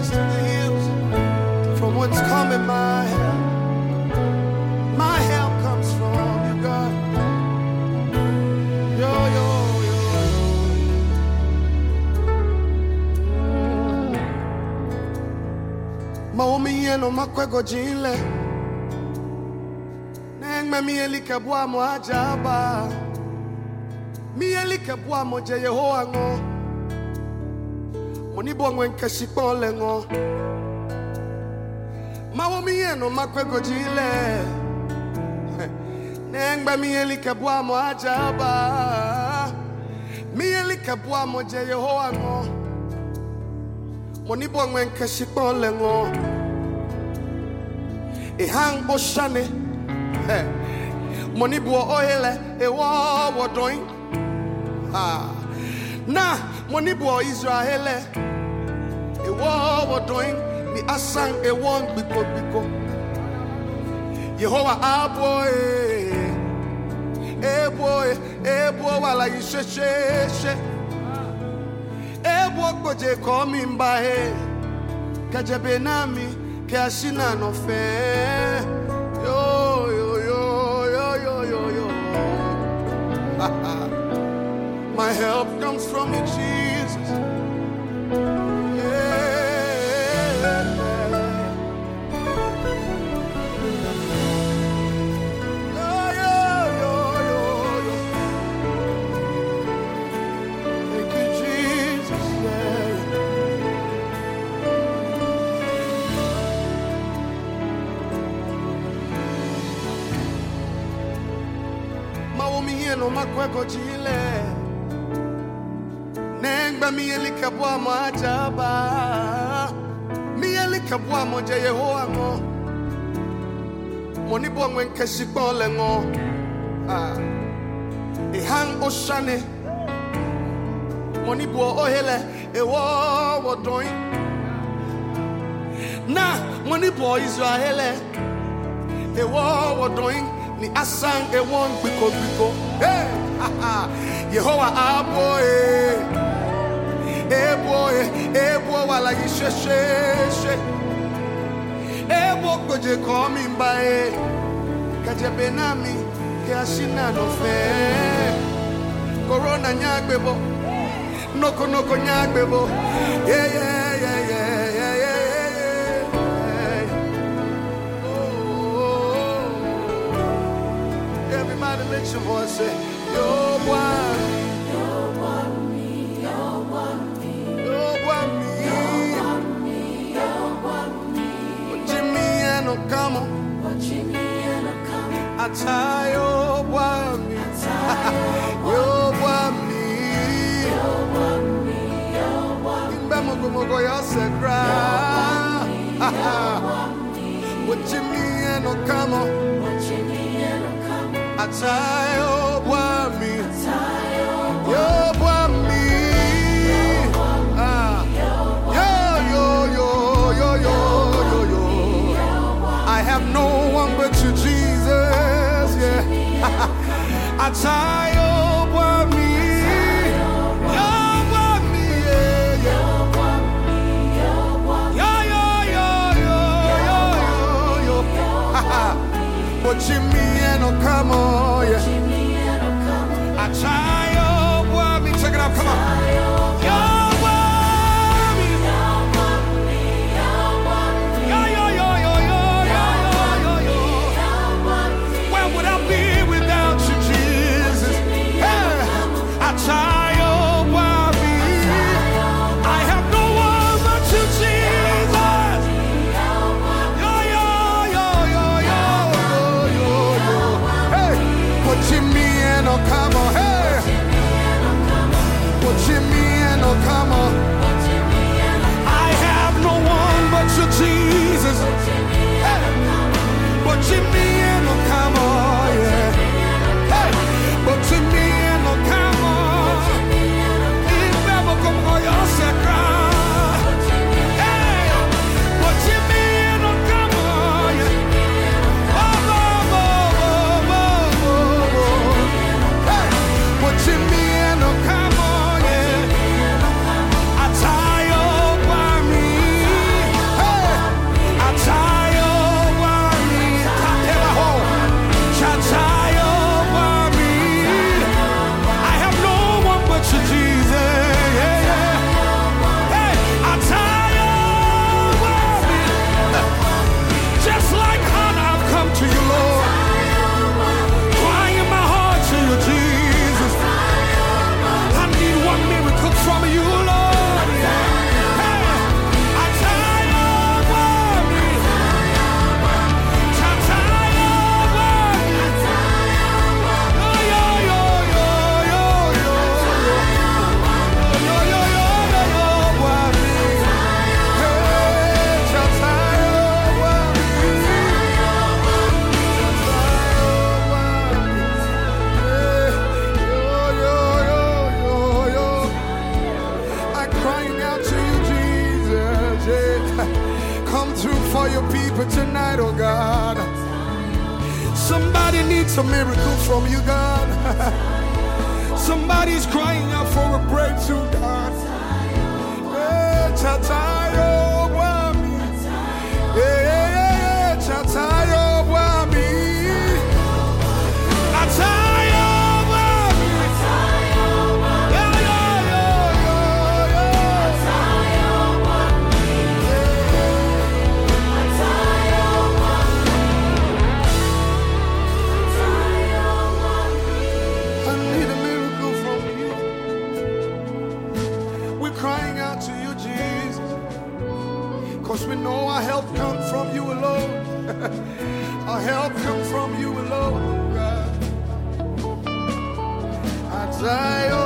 to the hills, from whence cometh my help. My help comes from you, God. Yo, yo, yo, yo. Maomi yeno makwego jinle. Nengme mielike bua mo ajaba. Mielike bua mo je Yehowa ngo. Moni bo ngwen kashikpo le ngo. Maomi yeno makwego jinle. Nengba mielike bua mo ajaba. Mielike bua mo je Yehowa ngo. Moni bo ngwen kashikpo le ngo. E hang oshane. Moni bo ohele e wo wodoin. Na moni bo Israele e wo wodoin ni asang e won biko biko. Yehowa aboy e boy wala yisheshe e boy koje komi mbahe kajebe nami ke ashina no fe yo my help comes from you, Jesus. Thank you, Jesus. Maomi yeno makweko chile. Nengba mielike bua mo ajaba. Mielike bua mo je Yehowa ngo. Moni bo ngwen kashikpo le ngo. E hang oshane. Moni bo ohele e wo wodoin. Na moni bo Israele e wo wodoin ni asang e won biko biko. Hey, Yehowa aboy. Ebo wala yisheshe. Ebo koje komi mbae. Kajebe nami ke ashina no fe. Corona nyagbebo. Noko nyagbebo. Yeah. Oh. Everybody make your voice say, yo boy. Come Atayo wami, yo wami, imbe mogo yo sekra. Wachimi eno kamo, Atayo wami, yo wami, I have no one but you, Jesus, yeah. Atayo wami, yo. But Jimmy and Okamo, yeah. for your people tonight, oh God. Somebody needs a miracle from you, God. Somebody's crying out for a breakthrough, God. Chatayo wami, chatayo wami, chatayo wami, I need a miracle from you. We're crying out to you, Jesus, because we know our help comes from you alone. Our help comes from you alone, God.